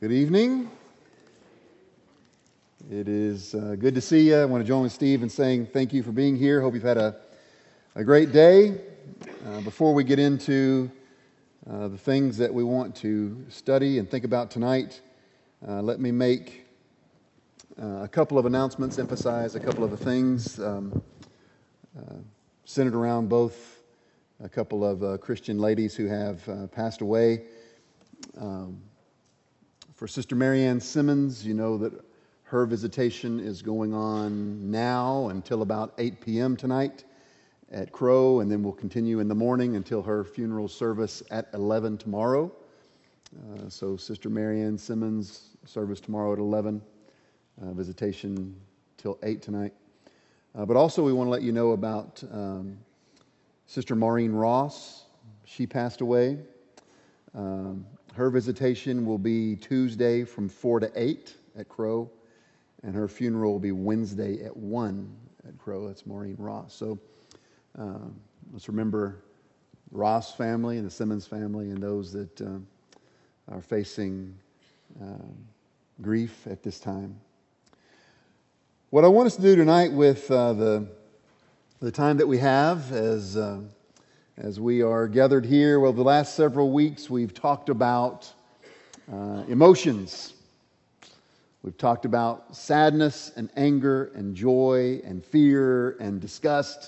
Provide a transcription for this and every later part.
Good evening. It is good to see you. I want to join with Steve in saying thank you for being here. Hope you've had a great day. Before we get into the things that we want to study and think about tonight, let me make a couple of announcements, emphasize a couple of the things centered around both a couple of Christian ladies who have passed away. For Sister Marianne Simmons, you know that her visitation is going on now until about 8 p.m. tonight at Crow, and then we'll continue in the morning until her funeral service at 11 tomorrow. So Sister Marianne Simmons, service tomorrow at 11, visitation till 8 tonight. But also we want to let you know about Sister Maureen Ross. She passed away. Her visitation will be Tuesday from 4 to 8 at Crow, and her funeral will be Wednesday at 1 at Crow. That's Maureen Ross. So let's remember the Ross family and the Simmons family and those that are facing grief at this time. What I want us to do tonight with the time that we have as we are gathered here, well, the last several weeks we've talked about emotions. We've talked about sadness and anger and joy and fear and disgust.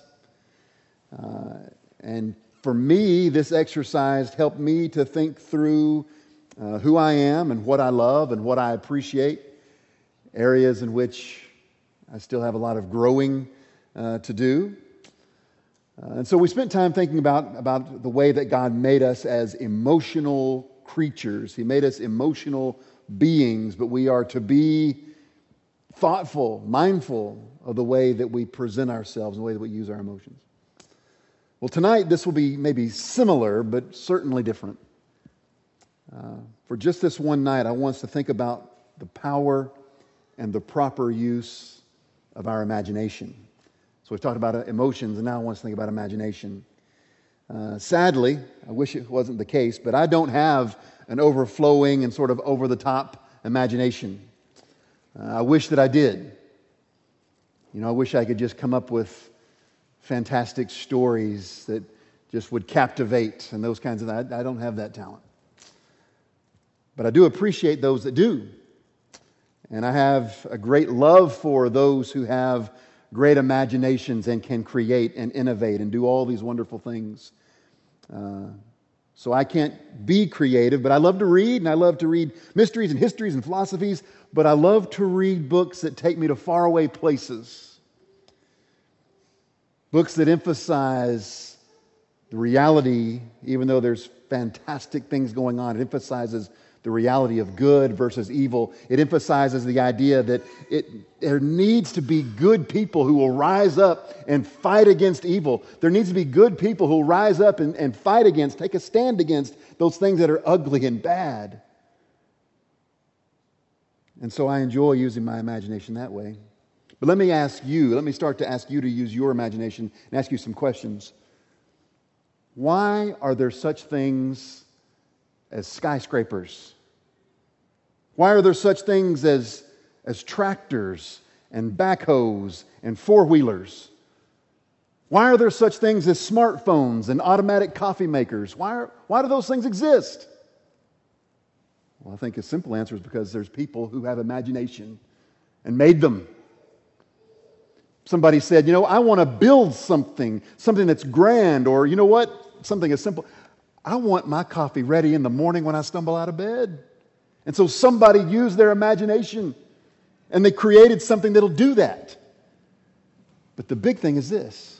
And for me, this exercise helped me to think through who I am and what I love and what I appreciate, areas in which I still have a lot of growing to do. And so we spent time thinking about the way that God made us as emotional creatures. He made us emotional beings, but we are to be thoughtful, mindful of the way that we present ourselves and the way that we use our emotions. Well, tonight this will be maybe similar, but certainly different. For just this one night, I want us to think about the power and the proper use of our imagination. So we've talked about emotions, and now I want us to think about imagination. Sadly, I wish it wasn't the case, but I don't have an overflowing and sort of over-the-top imagination. I wish that I did. You know, I wish I could just come up with fantastic stories that just would captivate and those kinds of things. I don't have that talent. But I do appreciate those that do. And I have a great love for those who have great imaginations and can create and innovate and do all these wonderful things. So I can't be creative, but I love to read, and I love to read mysteries and histories and philosophies, but I love to read books that take me to faraway places. Books that emphasize the reality, even though there's fantastic things going on. It emphasizes the reality of good versus evil. It emphasizes the idea that there needs to be good people who will rise up and fight against evil. There needs to be good people who will rise up and fight against, take a stand against those things that are ugly and bad. And so I enjoy using my imagination that way. But let me start to ask you to use your imagination and ask you some questions. Why are there such things as skyscrapers? Why are there such things as tractors and backhoes and four-wheelers? Why are there such things as smartphones and automatic coffee makers? Why do those things exist? Well, I think a simple answer is because there's people who have imagination and made them. Somebody said, I want to build something that's grand, or you know what? Something as simple. I want my coffee ready in the morning when I stumble out of bed. And so somebody used their imagination and they created something that'll do that. But the big thing is this.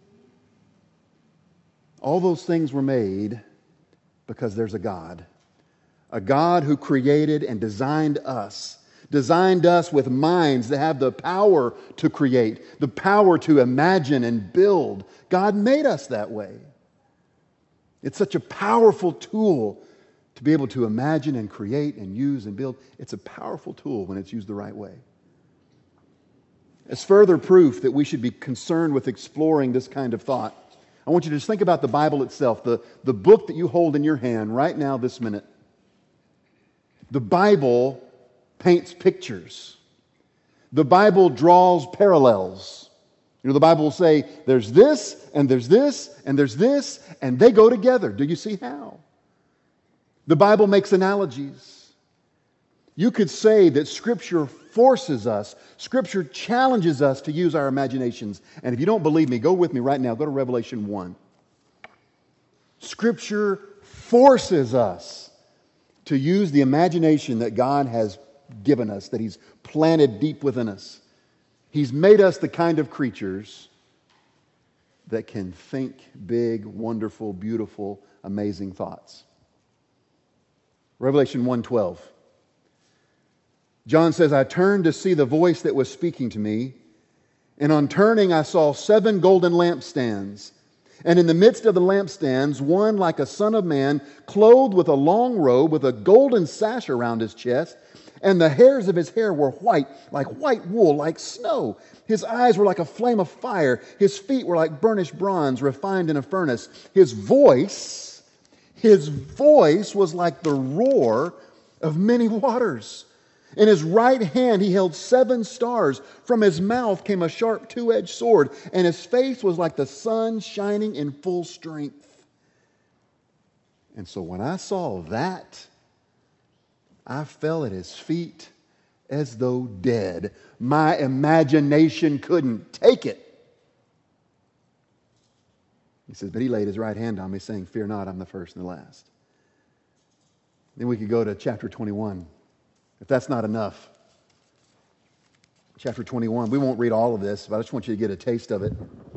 All those things were made because there's a God who created and designed us with minds that have the power to create, the power to imagine and build. God made us that way. It's such a powerful tool to be able to imagine and create and use and build. It's a powerful tool when it's used the right way. As further proof that we should be concerned with exploring this kind of thought, I want you to just think about the Bible itself, the book that you hold in your hand right now this minute. The Bible paints pictures. The Bible draws parallels. The Bible will say, there's this, and there's this, and there's this, and they go together. Do you see how? The Bible makes analogies. You could say that Scripture forces us, Scripture challenges us to use our imaginations. And if you don't believe me, go with me right now. Go to Revelation 1. Scripture forces us to use the imagination that God has given us, that He's planted deep within us. He's made us the kind of creatures that can think big, wonderful, beautiful, amazing thoughts. Revelation 1:12. John says, I turned to see the voice that was speaking to me, and on turning I saw 7 golden lampstands. And in the midst of the lampstands, one like a son of man, clothed with a long robe, with a golden sash around his chest, and the hairs of his hair were white, like white wool, like snow. His eyes were like a flame of fire. His feet were like burnished bronze, refined in a furnace. His voice was like the roar of many waters. In his right hand he held 7 stars. From his mouth came a sharp 2-edged sword, and his face was like the sun shining in full strength. And so when I saw that, I fell at his feet as though dead. My imagination couldn't take it. He says, but he laid his right hand on me, saying, fear not, I'm the first and the last. Then we could go to chapter 21. If that's not enough. Chapter 21. We won't read all of this, but I just want you to get a taste of it.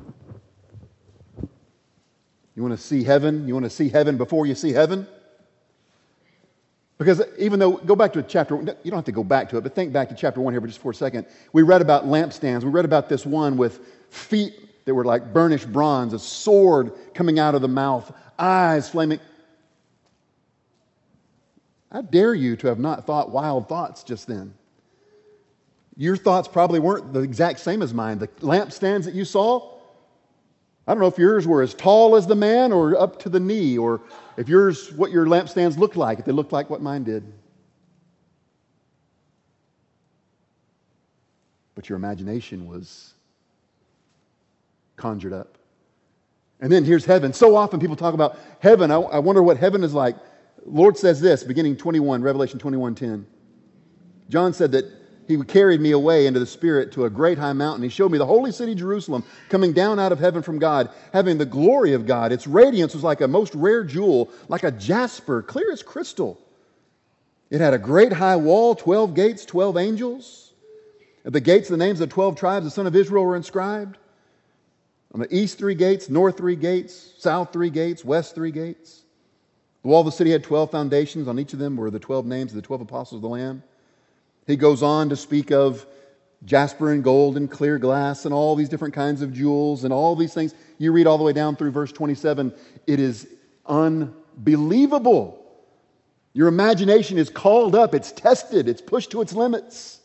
You want to see heaven? You want to see heaven before you see heaven? Because even though, go back to chapter, you don't have to go back to it, but think back to chapter 1 here for just for a second. We read about lampstands. We read about this one with feet that were like burnished bronze, a sword coming out of the mouth, eyes flaming. I dare you to have not thought wild thoughts just then. Your thoughts probably weren't the exact same as mine. The lampstands that you saw, I don't know if yours were as tall as the man or up to the knee, or if yours, what your lampstands looked like, if they looked like what mine did. But your imagination was conjured up. And then here's heaven. So often people talk about heaven. I wonder what heaven is like. The Lord says this, beginning 21, Revelation 21:10. John said that He carried me away into the Spirit to a great high mountain. He showed me the holy city Jerusalem coming down out of heaven from God, having the glory of God. Its radiance was like a most rare jewel, like a jasper, clear as crystal. It had a great high wall, 12 gates, 12 angels. At the gates, the names of the 12 tribes of the son of Israel were inscribed. On the east 3 gates, north 3 gates, south 3 gates, west 3 gates. The wall of the city had 12 foundations. On each of them were the 12 names of the 12 apostles of the Lamb. He goes on to speak of jasper and gold and clear glass and all these different kinds of jewels and all these things. You read all the way down through verse 27. It is unbelievable. Your imagination is called up. It's tested. It's pushed to its limits.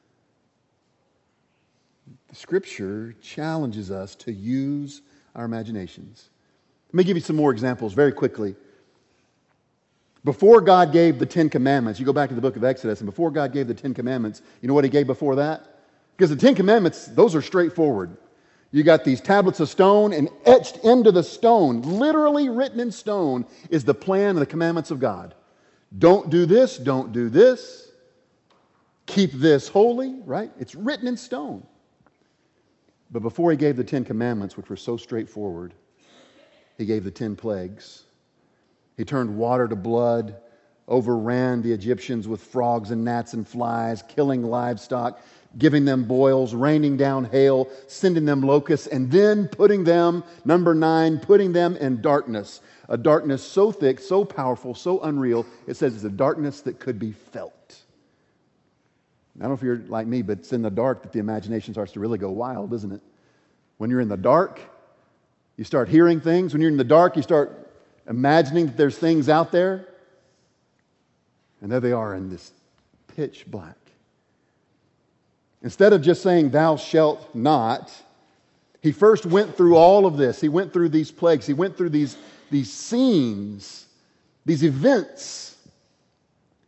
The Scripture challenges us to use our imaginations. Let me give you some more examples very quickly. Before God gave the 10 Commandments, you go back to the book of Exodus, and before God gave the 10 Commandments, you know what He gave before that? Because the 10 Commandments, those are straightforward. You got these tablets of stone, and etched into the stone, literally written in stone, is the plan and the commandments of God. Don't do this, don't do this. Keep this holy, right? It's written in stone. But before He gave the 10 Commandments, which were so straightforward, He gave the 10 plagues. He turned water to blood, overran the Egyptians with frogs and gnats and flies, killing livestock, giving them boils, raining down hail, sending them locusts, and then putting them, number 9, putting them in darkness. A darkness so thick, so powerful, so unreal, it says it's a darkness that could be felt. I don't know if you're like me, but it's in the dark that the imagination starts to really go wild, isn't it? When you're in the dark, you start hearing things. When you're in the dark, you start imagining that there's things out there, and there they are in this pitch black. Instead of just saying, thou shalt not, He first went through all of this. He went through these plagues. He went through these scenes, these events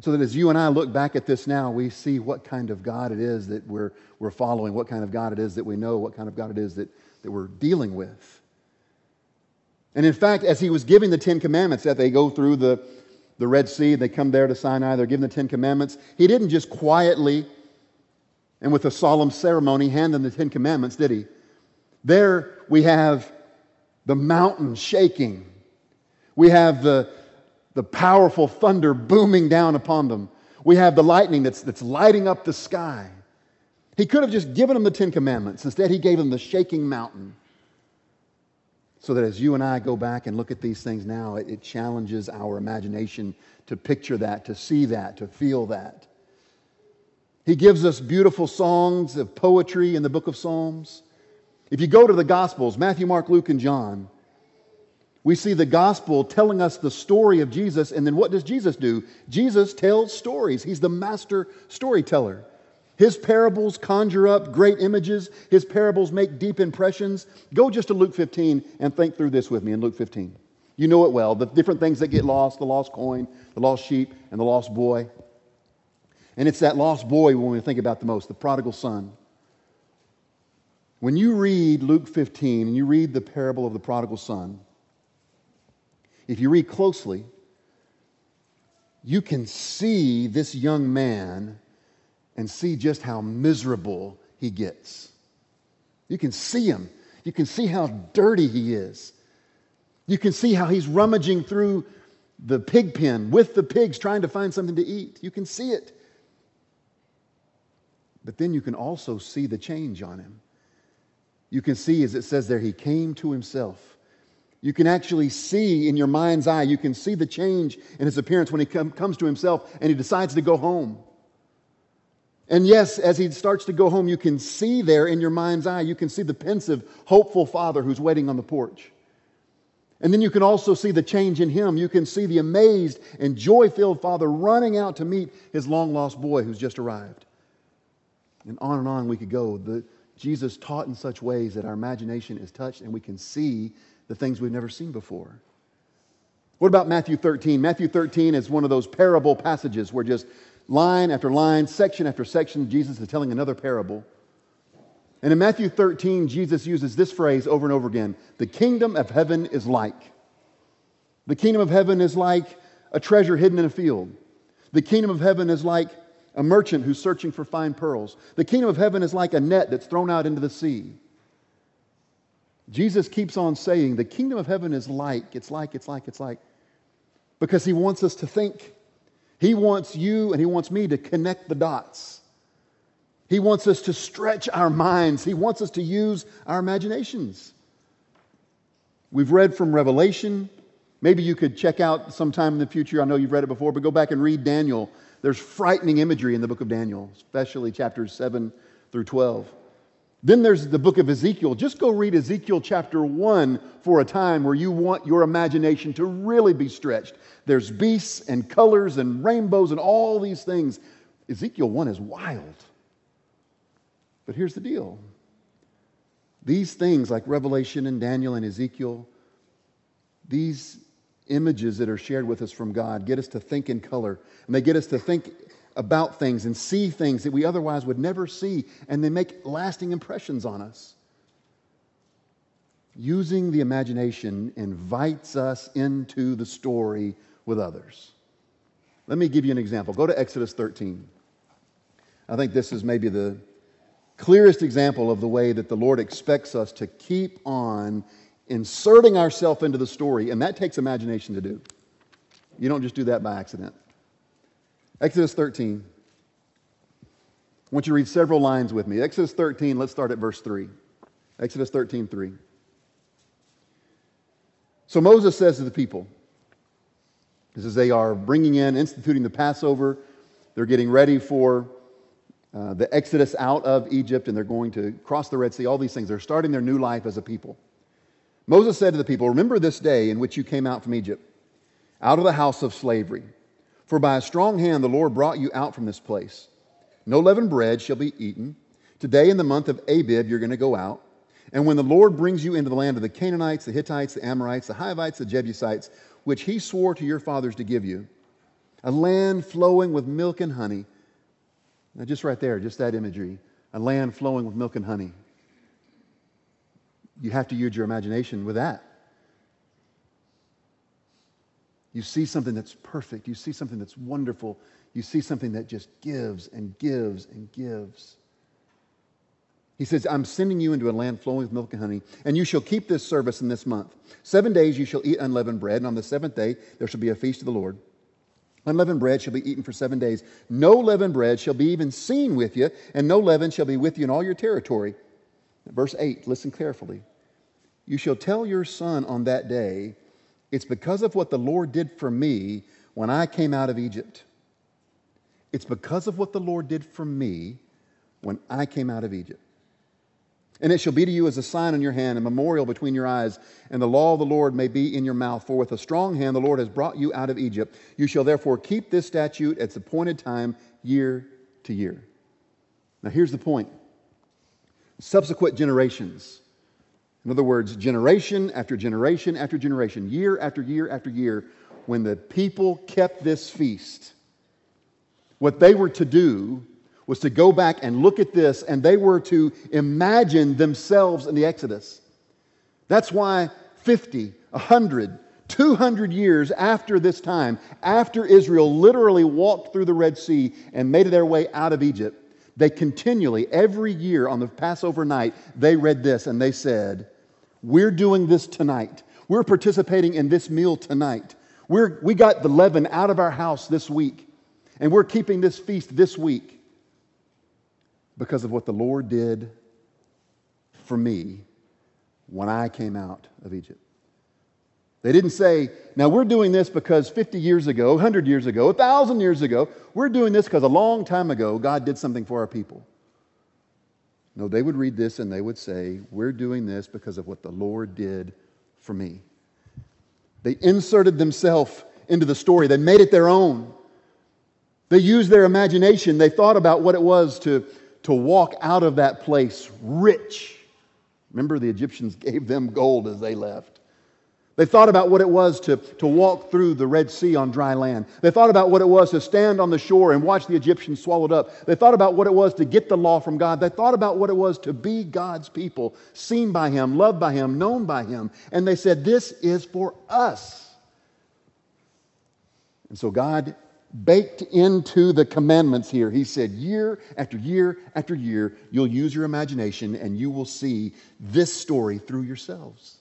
So that as you and I look back at this now, we see what kind of God it is that we're following, what kind of God it is that we know, what kind of God it is that we're dealing with. And in fact, as he was giving the Ten Commandments, that they go through the Red Sea, they come there to Sinai, they're given the Ten Commandments, he didn't just quietly and with a solemn ceremony hand them the Ten Commandments, did he? There we have the mountain shaking. We have the powerful thunder booming down upon them. We have the lightning that's lighting up the sky. He could have just given them the Ten Commandments. Instead, he gave them the shaking mountain. So that as you and I go back and look at these things now, it challenges our imagination to picture that, to see that, to feel that. He gives us beautiful songs of poetry in the book of Psalms. If you go to the Gospels, Matthew, Mark, Luke, and John, we see the Gospel telling us the story of Jesus, and then what does Jesus do? Jesus tells stories. He's the master storyteller. His parables conjure up great images. His parables make deep impressions. Go just to Luke 15 and think through this with me in Luke 15. You know it well, the different things that get lost, the lost coin, the lost sheep, and the lost boy. And it's that lost boy when we think about the most, the prodigal son. When you read Luke 15 and you read the parable of the prodigal son, if you read closely, you can see this young man and see just how miserable he gets. You can see him. You can see how dirty he is. You can see how he's rummaging through the pig pen with the pigs trying to find something to eat. You can see it. But then you can also see the change on him. You can see, as it says there, he came to himself. You can actually see in your mind's eye, you can see the change in his appearance when he comes to himself and he decides to go home. And yes, as he starts to go home, you can see there in your mind's eye, you can see the pensive, hopeful father who's waiting on the porch. And then you can also see the change in him. You can see the amazed and joy-filled father running out to meet his long-lost boy who's just arrived. And on we could go. Jesus taught in such ways that our imagination is touched and we can see the things we've never seen before. What about Matthew 13? Matthew 13 is one of those parable passages where just line after line, section after section, Jesus is telling another parable. And in Matthew 13, Jesus uses this phrase over and over again. The kingdom of heaven is like. The kingdom of heaven is like a treasure hidden in a field. The kingdom of heaven is like a merchant who's searching for fine pearls. The kingdom of heaven is like a net that's thrown out into the sea. Jesus keeps on saying the kingdom of heaven is like, it's like, because he wants us to think. He wants you and he wants me to connect the dots. He wants us to stretch our minds. He wants us to use our imaginations. We've read from Revelation. Maybe you could check out sometime in the future. I know you've read it before, but go back and read Daniel. There's frightening imagery in the book of Daniel, especially chapters 7 through 12. Then there's the book of Ezekiel. Just go read Ezekiel chapter 1 for a time where you want your imagination to really be stretched. There's beasts and colors and rainbows and all these things. Ezekiel 1 is wild. But here's the deal. These things like Revelation and Daniel and Ezekiel, these images that are shared with us from God get us to think in color. And they get us to think about things and see things that we otherwise would never see. And they make lasting impressions on us. Using the imagination invites us into the story with others. Let me give you an example. Go to Exodus 13. I think this is maybe the clearest example of the way that the Lord expects us to keep on inserting ourselves into the story, and that takes imagination to do. You don't just do that by accident. Exodus 13. I want you to read several lines with me. Exodus 13, let's start at verse 3. Exodus 13, 3. So Moses says to the people, this is they are bringing in, instituting the Passover. They're getting ready for the exodus out of Egypt, and they're going to cross the Red Sea, all these things. They're starting their new life as a people. Moses said to the people, remember this day in which you came out from Egypt, out of the house of slavery. For by a strong hand the Lord brought you out from this place. No leavened bread shall be eaten. Today in the month of Abib you're going to go out. And when the Lord brings you into the land of the Canaanites, the Hittites, the Amorites, the Hivites, the Jebusites, which he swore to your fathers to give you, A land flowing with milk and honey. Now just right there, just that imagery. A land flowing with milk and honey. You have to use your imagination with that. You see something that's perfect. You see something that's wonderful. You see something that just gives and gives and gives. He says, I'm sending you into a land flowing with milk and honey, and you shall keep this service in this month. 7 days you shall eat unleavened bread, and on the seventh day there shall be a feast of the Lord. Unleavened bread shall be eaten for 7 days. No leavened bread shall be even seen with you, and no leaven shall be with you in all your territory. Verse 8, listen carefully. You shall tell your son on that day, it's because of what the Lord did for me when I came out of Egypt. It's because of what the Lord did for me when I came out of Egypt. And it shall be to you as a sign on your hand, a memorial between your eyes, and the law of the Lord may be in your mouth. For with a strong hand the Lord has brought you out of Egypt. You shall therefore keep this statute at its appointed time, year to year. Now here's the point. Subsequent generations. In other words, generation after generation after generation, year after year after year, when the people kept this feast, what they were to do was to go back and look at this, and they were to imagine themselves in the Exodus. That's why 50, 100, 200 years after this time, after Israel literally walked through the Red Sea and made their way out of Egypt, they continually, every year on the Passover night, they read this and they said, we're doing this tonight. We're participating in this meal tonight. We got the leaven out of our house this week, and we're keeping this feast this week because of what the Lord did for me when I came out of Egypt. They didn't say, now we're doing this because 50 years ago, 100 years ago, 1,000 years ago, we're doing this because a long time ago God did something for our people. No, they would read this and they would say, we're doing this because of what the Lord did for me. They inserted themselves into the story. They made it their own. They used their imagination. They thought about what it was to walk out of that place rich. Remember, the Egyptians gave them gold as they left. They thought about what it was to walk through the Red Sea on dry land. They thought about what it was to stand on the shore and watch the Egyptians swallowed up. They thought about what it was to get the law from God. They thought about what it was to be God's people, seen by Him, loved by Him, known by Him. And they said, this is for us. And so God baked into the commandments here, He said, year after year after year, you'll use your imagination and you will see this story through yourselves.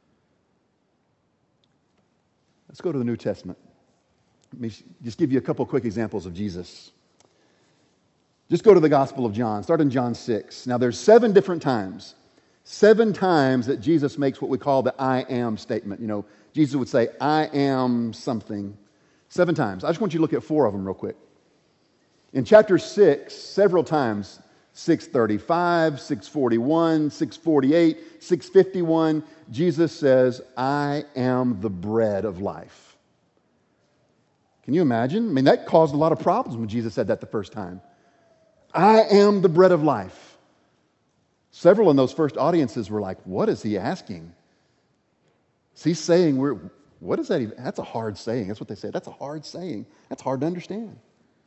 Let's go to the New Testament. Let me just give you a couple quick examples of Jesus. Just go to the Gospel of John. Start in John 6. Now there's 7 different times. 7 times that Jesus makes what we call the I am statement. You know, Jesus would say, I am something. 7 times. I just want you to look at 4 of them real quick. In chapter 6, several times, 6:35, 6:41, 6:48, 6:51, Jesus says, I am the bread of life. Can you imagine? I mean, that caused a lot of problems when Jesus said that the first time. I am the bread of life. Several in those first audiences were like, what is he asking? Is he saying what is that even? That's a hard saying. That's what they say. That's a hard saying. That's hard to understand.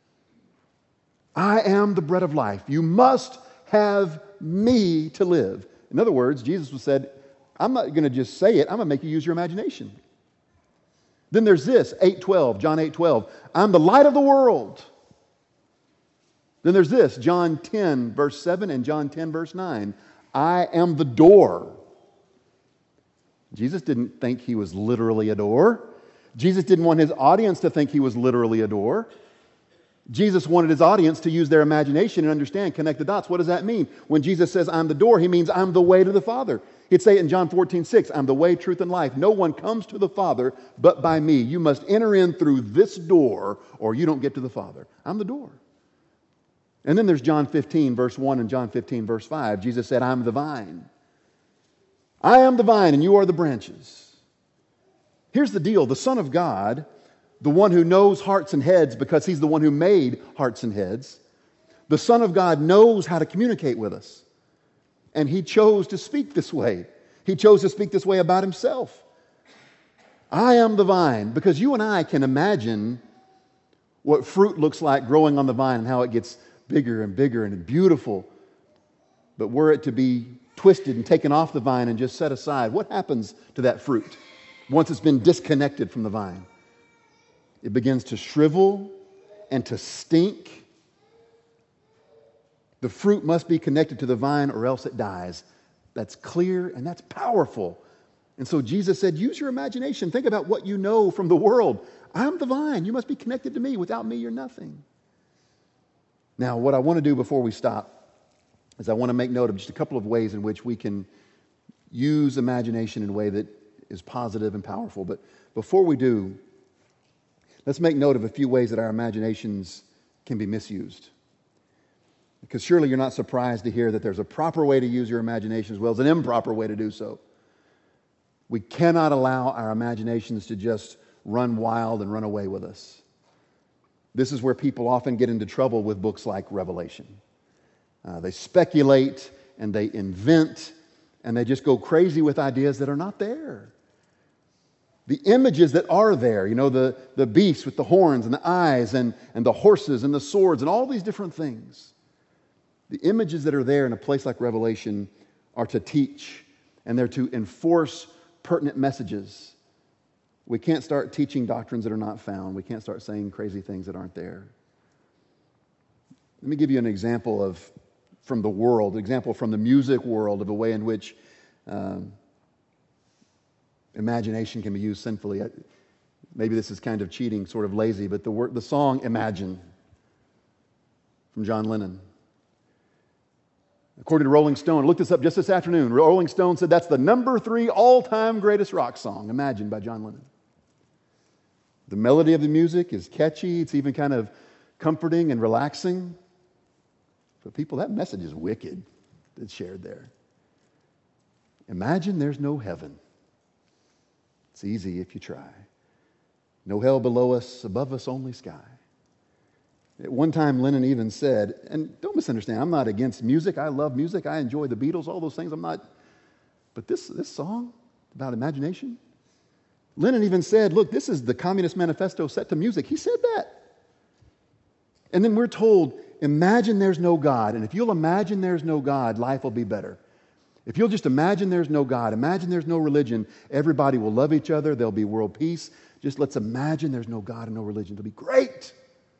I am the bread of life. You must have me to live. In other words, Jesus said, I'm not going to just say it. I'm going to make you use your imagination. Then there's this, 8:12, John 8:12. I'm the light of the world. Then there's this, John 10, verse 7 and John 10, verse 9. I am the door. Jesus didn't think he was literally a door. Jesus didn't want his audience to think he was literally a door. Jesus wanted his audience to use their imagination and understand, connect the dots. What does that mean? When Jesus says, I'm the door, he means I'm the way to the Father. He'd say it in John 14:6, I'm the way, truth, and life. No one comes to the Father but by me. You must enter in through this door or you don't get to the Father. I'm the door. And then there's John 15, verse 1 and John 15, verse 5. Jesus said, I'm the vine. I am the vine and you are the branches. Here's the deal. The Son of God, the one who knows hearts and heads because he's the one who made hearts and heads, the Son of God knows how to communicate with us. And he chose to speak this way. He chose to speak this way about himself. I am the vine, because you and I can imagine what fruit looks like growing on the vine and how it gets bigger and bigger and beautiful. But were it to be twisted and taken off the vine and just set aside, what happens to that fruit once it's been disconnected from the vine? It begins to shrivel and to stink. The fruit must be connected to the vine or else it dies. That's clear and that's powerful. And so Jesus said, use your imagination. Think about what you know from the world. I'm the vine. You must be connected to me. Without me, you're nothing. Now, what I want to do before we stop is I want to make note of just a couple of ways in which we can use imagination in a way that is positive and powerful. But before we do, let's make note of a few ways that our imaginations can be misused. Because surely you're not surprised to hear that there's a proper way to use your imagination as well as an improper way to do so. We cannot allow our imaginations to just run wild and run away with us. This is where people often get into trouble with books like Revelation. They speculate and they invent and they just go crazy with ideas that are not there. The images that are there, the beast with the horns and the eyes and the horses and the swords and all these different things. The images that are there in a place like Revelation are to teach and they're to enforce pertinent messages. We can't start teaching doctrines that are not found. We can't start saying crazy things that aren't there. Let me give you an example from the world, an example from the music world of a way in which imagination can be used sinfully. Maybe this is kind of cheating, sort of lazy, but the song Imagine from John Lennon. According to Rolling Stone, I looked this up just this afternoon. Rolling Stone said that's the number 3 all-time greatest rock song, Imagine by John Lennon. The melody of the music is catchy. It's even kind of comforting and relaxing. But people, that message is wicked that's shared there. Imagine there's no heaven. It's easy if you try. No hell below us, above us only sky. At one time, Lennon even said, and don't misunderstand, I'm not against music. I love music. I enjoy the Beatles, all those things. I'm not. But this song about imagination, Lennon even said, look, this is the Communist Manifesto set to music. He said that. And then we're told, imagine there's no God. And if you'll imagine there's no God, life will be better. If you'll just imagine there's no God, imagine there's no religion, everybody will love each other, there'll be world peace. Just let's imagine there's no God and no religion. It'll be great.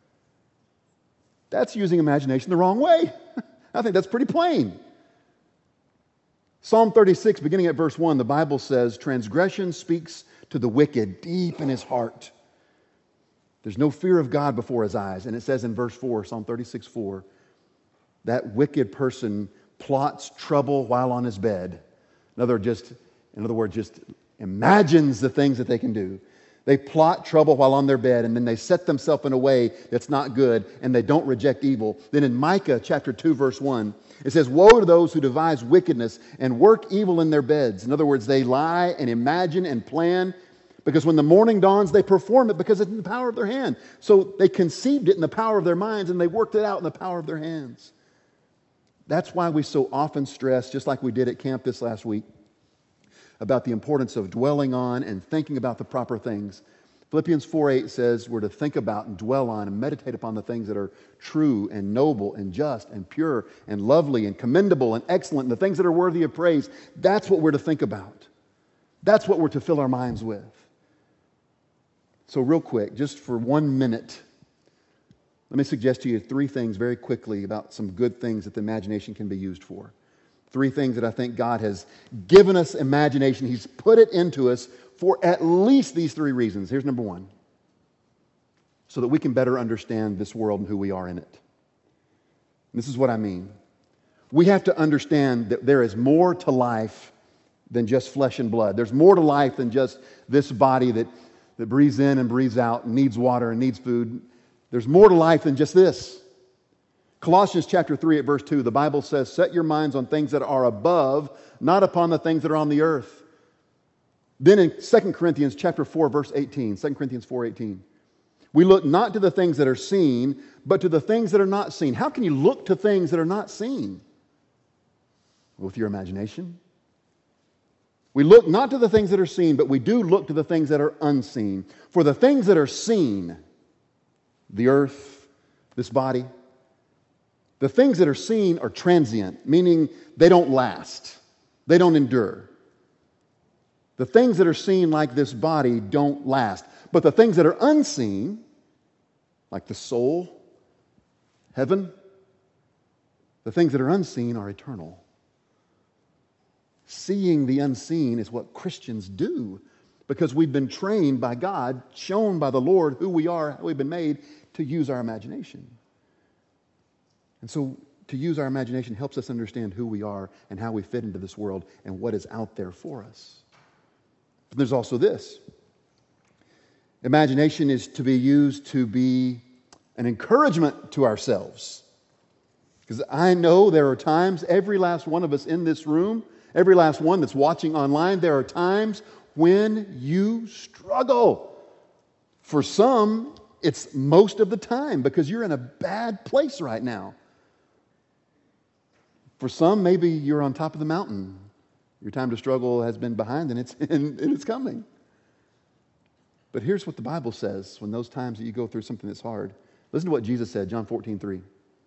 That's using imagination the wrong way. I think that's pretty plain. Psalm 36, beginning at verse 1, the Bible says, transgression speaks to the wicked deep in his heart. There's no fear of God before his eyes. And it says in verse 4, Psalm 36, 4, that wicked person plots trouble while on his bed. In other words, just imagines the things that they can do. They plot trouble while on their bed, and then they set themselves in a way that's not good, and they don't reject evil. Then in Micah chapter 2, verse 1, it says, woe to those who devise wickedness and work evil in their beds. In other words, they lie and imagine and plan, because when the morning dawns, they perform it because it's in the power of their hand. So they conceived it in the power of their minds, and they worked it out in the power of their hands. That's why we so often stress, just like we did at camp this last week, about the importance of dwelling on and thinking about the proper things. Philippians 4:8 says we're to think about and dwell on and meditate upon the things that are true and noble and just and pure and lovely and commendable and excellent and the things that are worthy of praise. That's what we're to think about. That's what we're to fill our minds with. So real quick, just for 1 minute, let me suggest to you 3 things very quickly about some good things that the imagination can be used for. 3 things that I think God has given us imagination. He's put it into us for at least these 3 reasons. Here's number 1. So that we can better understand this world and who we are in it. And this is what I mean. We have to understand that there is more to life than just flesh and blood. There's more to life than just this body that breathes in and breathes out and needs water and needs food. There's more to life than just this. Colossians chapter 3 at verse 2, the Bible says, set your minds on things that are above, not upon the things that are on the earth. Then in 2 Corinthians chapter 4, verse 18, 2 Corinthians 4:18, we look not to the things that are seen, but to the things that are not seen. How can you look to things that are not seen? With your imagination. We look not to the things that are seen, but we do look to the things that are unseen. For the things that are seen, the earth, this body. The things that are seen are transient, meaning they don't last. They don't endure. The things that are seen like this body don't last. But the things that are unseen, like the soul, heaven, the things that are unseen are eternal. Seeing the unseen is what Christians do because we've been trained by God, shown by the Lord who we are, how we've been made, to use our imagination. And so to use our imagination helps us understand who we are and how we fit into this world and what is out there for us. But there's also this. Imagination is to be used to be an encouragement to ourselves. Because I know there are times, every last one of us in this room, every last one that's watching online, there are times when you struggle. For some, it's most of the time because you're in a bad place right now. For some, maybe you're on top of the mountain. Your time to struggle has been behind and it's coming. But here's what the Bible says when those times that you go through something that's hard. Listen to what Jesus said, John 14:3.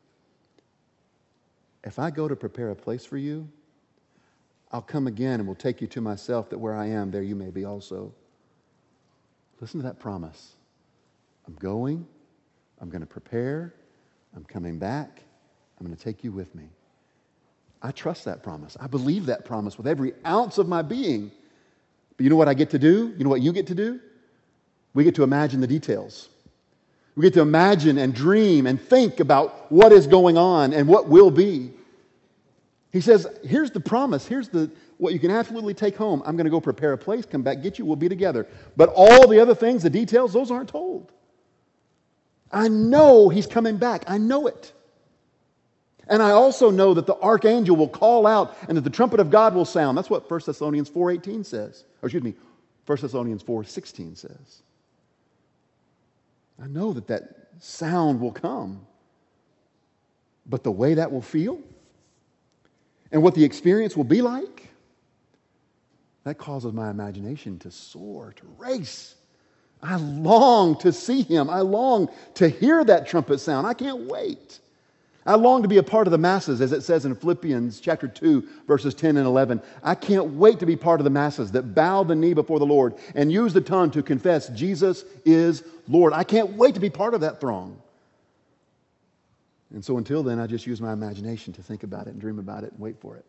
If I go to prepare a place for you, I'll come again and will take you to myself, that where I am, there you may be also. Listen to that promise. I'm going, I'm going to prepare, I'm coming back, I'm going to take you with me. I trust that promise. I believe that promise with every ounce of my being. But you know what I get to do? You know what you get to do? We get to imagine the details. We get to imagine and dream and think about what is going on and what will be. He says, here's the promise. Here's what you can absolutely take home. I'm going to go prepare a place, come back, get you, we'll be together. But all the other things, the details, those aren't told. I know He's coming back. I know it. And I also know that the archangel will call out and that the trumpet of God will sound. That's what 1 Thessalonians 4:18 says. Or 1 Thessalonians 4:16 says. I know that sound will come. But the way that will feel and what the experience will be like, that causes my imagination to soar, to race. I long to see Him. I long to hear that trumpet sound. I can't wait. I long to be a part of the masses, as it says in Philippians chapter 2, verses 10 and 11. I can't wait to be part of the masses that bow the knee before the Lord and use the tongue to confess Jesus is Lord. I can't wait to be part of that throng. And so until then, I just use my imagination to think about it and dream about it and wait for it.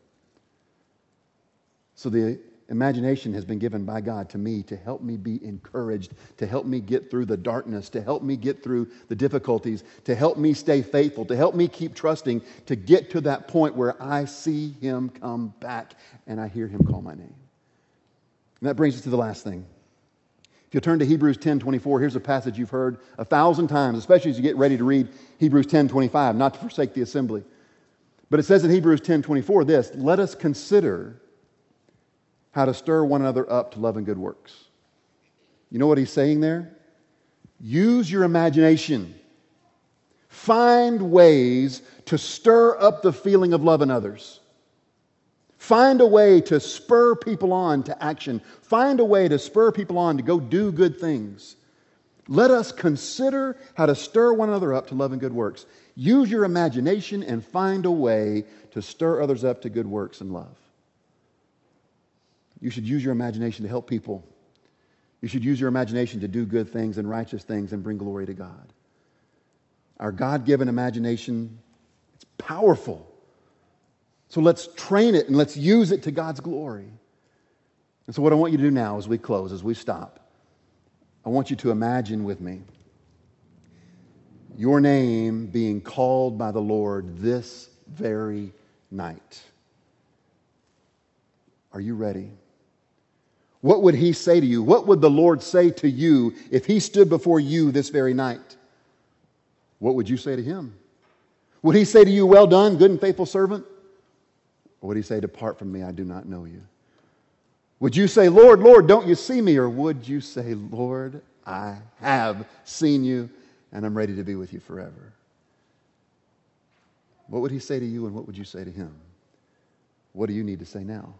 So the imagination has been given by God to me to help me be encouraged, to help me get through the darkness, to help me get through the difficulties, to help me stay faithful, to help me keep trusting, to get to that point where I see Him come back and I hear Him call my name. And that brings us to the last thing. If you'll turn to Hebrews 10:24, here's a passage you've heard 1,000 times, especially as you get ready to read Hebrews 10:25, not to forsake the assembly. But it says in Hebrews 10:24 this, let us consider how to stir one another up to love and good works. You know what he's saying there? Use your imagination. Find ways to stir up the feeling of love in others. Find a way to spur people on to action. Find a way to spur people on to go do good things. Let us consider how to stir one another up to love and good works. Use your imagination and find a way to stir others up to good works and love. You should use your imagination to help people. You should use your imagination to do good things and righteous things and bring glory to God. Our God-given imagination, it's powerful. So let's train it and let's use it to God's glory. And so what I want you to do now as we close, as we stop, I want you to imagine with me your name being called by the Lord this very night. Are you ready? What would He say to you? What would the Lord say to you if He stood before you this very night? What would you say to Him? Would He say to you, well done, good and faithful servant? Or would He say, depart from me, I do not know you? Would you say, Lord, Lord, don't you see me? Or would you say, Lord, I have seen you and I'm ready to be with you forever? What would He say to you and what would you say to Him? What do you need to say now?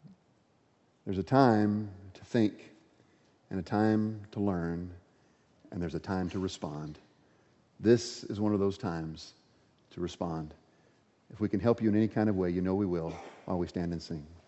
There's a time to think and a time to learn and there's a time to respond. This is one of those times to respond. If we can help you in any kind of way, you know we will while we stand and sing.